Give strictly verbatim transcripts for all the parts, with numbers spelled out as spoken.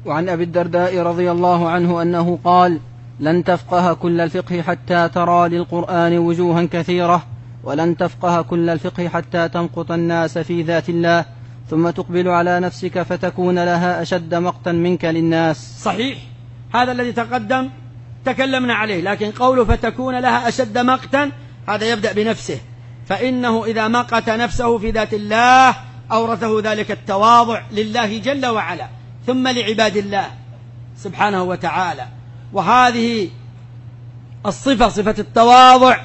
وعن أبي الدرداء رضي الله عنه أنه قال: لن تفقه كل الفقه حتى ترى للقرآن وجوها كثيرة، ولن تفقه كل الفقه حتى تمقت الناس في ذات الله، ثم تقبل على نفسك فتكون لها أشد مقتا منك للناس. صحيح، هذا الذي تقدم تكلمنا عليه، لكن قوله فتكون لها أشد مقتا هذا يبدأ بنفسه، فإنه إذا مقت نفسه في ذات الله أورثه ذلك التواضع لله جل وعلا، ثم لعباد الله سبحانه وتعالى. وهذه الصفة، صفة التواضع،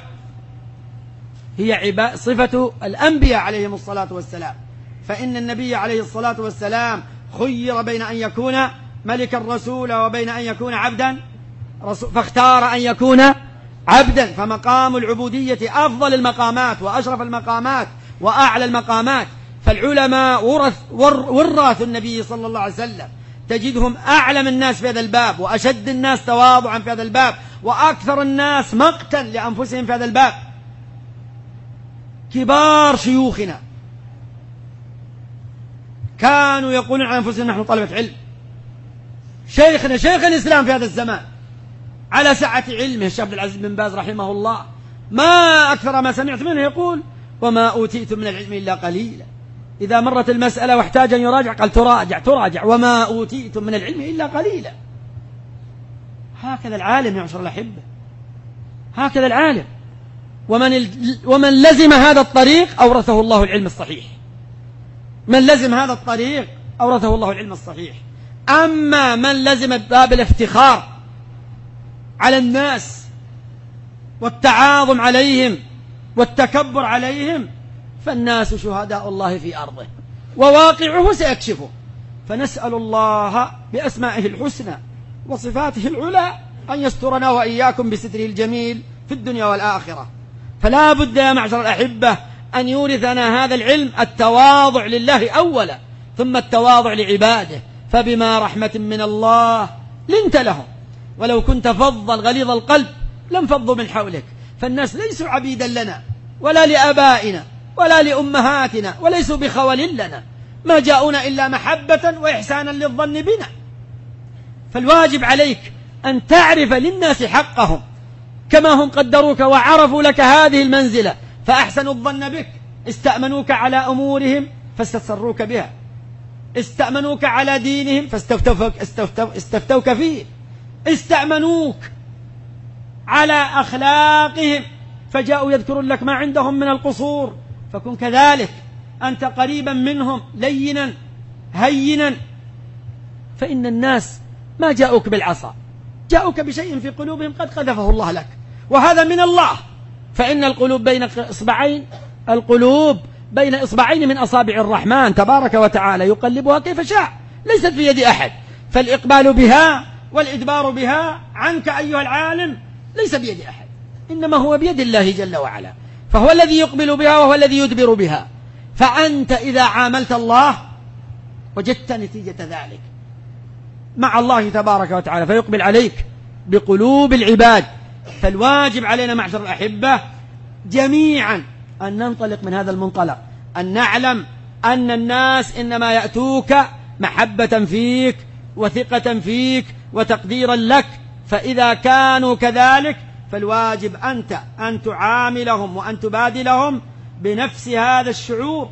هي صفة الأنبياء عليهم الصلاة والسلام، فإن النبي عليه الصلاة والسلام خير بين أن يكون ملكا رسولا وبين أن يكون عبدا رسول، فاختار أن يكون عبدا، فمقام العبودية أفضل المقامات وأشرف المقامات وأعلى المقامات. فالعلماء ورث ورثوا النبي صلى الله عليه وسلم، تجدهم أعلم الناس في هذا الباب، وأشد الناس تواضعا في هذا الباب، وأكثر الناس مقتا لأنفسهم في هذا الباب. كبار شيوخنا كانوا يقولون عن أنفسهم نحن طلبة علم. شيخنا شيخ الإسلام في هذا الزمان على سعة علمه الشيخ عبد العزيز بن باز رحمه الله، ما أكثر ما سمعت منه يقول: وما أوتيت من العلم إلا قليلا. إذا مرت المسألة واحتاج أن يراجع قال: تراجع تراجع وما أوتيت من العلم إلا قليلا. هكذا العالم يا معشر الأحبة، هكذا العالم. ومن, ال... ومن لزم هذا الطريق أورثه الله العلم الصحيح، من لزم هذا الطريق أورثه الله العلم الصحيح. أما من لزم باب الافتخار على الناس والتعاظم عليهم والتكبر عليهم، فالناس شهداء الله في أرضه وواقعه سيكشفه. فنسأل الله بأسمائه الحسنى وصفاته العلى أن يسترنا وإياكم بستره الجميل في الدنيا والآخرة. فلا بد يا معشر الأحبة أن يورثنا هذا العلم التواضع لله أولا، ثم التواضع لعباده. فبما رحمة من الله لنت لهم، ولو كنت فظا غليظ القلب لانفضوا من حولك. فالناس ليسوا عبيدا لنا ولا لآبائنا ولا لأمهاتنا، وليسوا بخول لنا، ما جاءونا إلا محبة وإحسانا للظن بنا. فالواجب عليك أن تعرف للناس حقهم كما هم قدروك وعرفوا لك هذه المنزلة فأحسنوا الظن بك. استأمنوك على أمورهم فاستسروك بها، استأمنوك على دينهم فاستفتوك استفتوك فيه، استأمنوك على أخلاقهم فجاءوا يذكرون لك ما عندهم من القصور، فكن كذلك أنت قريبا منهم لينا هينا. فإن الناس ما جاءوك بالعصا، جاءوك بشيء في قلوبهم قد قذفه الله لك، وهذا من الله. فإن القلوب بين إصبعين، القلوب بين إصبعين من أصابع الرحمن تبارك وتعالى يقلبها كيف شاء، ليست في يد أحد. فالإقبال بها والإدبار بها عنك أيها العالم ليس بيد أحد، إنما هو بيد الله جل وعلا، فهو الذي يقبل بها وهو الذي يدبر بها. فأنت إذا عاملت الله وجدت نتيجة ذلك مع الله تبارك وتعالى فيقبل عليك بقلوب العباد. فالواجب علينا معشر الأحبة جميعا أن ننطلق من هذا المنطلق، أن نعلم أن الناس إنما يأتوك محبة فيك وثقة فيك وتقديرا لك. فإذا كانوا كذلك فالواجب أنت أن تعاملهم وأن تبادلهم بنفس هذا الشعور،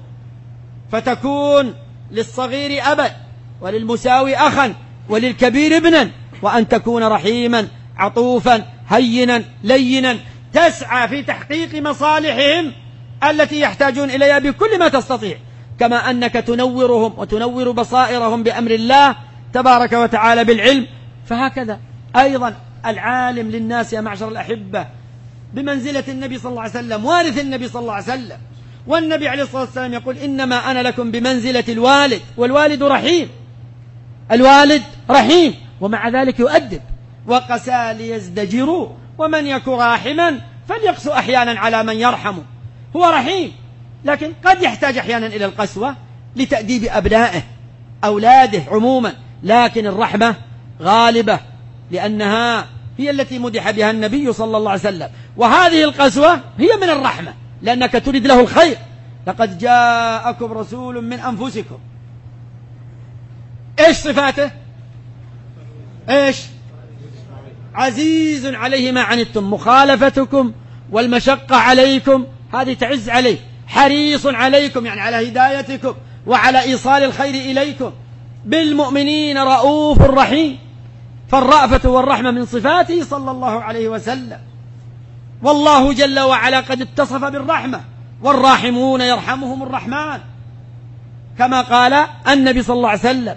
فتكون للصغير أبا وللمساوي أخا وللكبير ابنا، وأن تكون رحيما عطوفا هينا لينا، تسعى في تحقيق مصالحهم التي يحتاجون إليها بكل ما تستطيع، كما أنك تنورهم وتنور بصائرهم بأمر الله تبارك وتعالى بالعلم. فهكذا أيضا العالم للناس يا معشر الأحبة بمنزلة النبي صلى الله عليه وسلم، وارث النبي صلى الله عليه وسلم. والنبي عليه الصلاة والسلام يقول: إنما أنا لكم بمنزلة الوالد، والوالد رحيم، الوالد رحيم، ومع ذلك يؤدب. وقسى ليزدجروا ومن يكن راحما فليقس أحيانا على من يرحم. هو رحيم، لكن قد يحتاج أحيانا إلى القسوة لتأديب أبنائه أولاده عموما، لكن الرحمة غالبة لأنها هي التي مدح بها النبي صلى الله عليه وسلم. وهذه القسوة هي من الرحمة لأنك تريد له الخير. لقد جاءكم رسول من أنفسكم. إيش صفاته؟ إيش؟ عزيز عليه ما عنتم، مخالفتكم والمشقة عليكم هذه تعز عليه، حريص عليكم يعني على هدايتكم وعلى إيصال الخير إليكم، بالمؤمنين رؤوف رحيم. فالرأفة والرحمة من صفاته صلى الله عليه وسلم. والله جل وعلا قد اتصف بالرحمة، والراحمون يرحمهم الرحمن، كما قال النبي صلى الله عليه وسلم: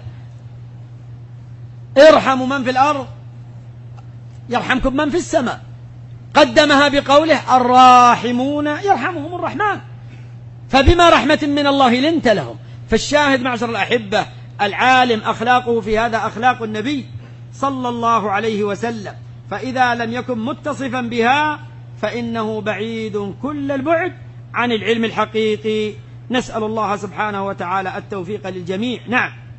ارحموا من في الأرض يرحمكم من في السماء. قدمها بقوله: الراحمون يرحمهم الرحمن. فبما رحمة من الله لنت لهم. فالشاهد معشر الأحبة، العالم أخلاقه في هذا أخلاق النبي صلى الله عليه وسلم، فإذا لم يكن متصفا بها فإنه بعيد كل البعد عن العلم الحقيقي. نسأل الله سبحانه وتعالى التوفيق للجميع. نعم.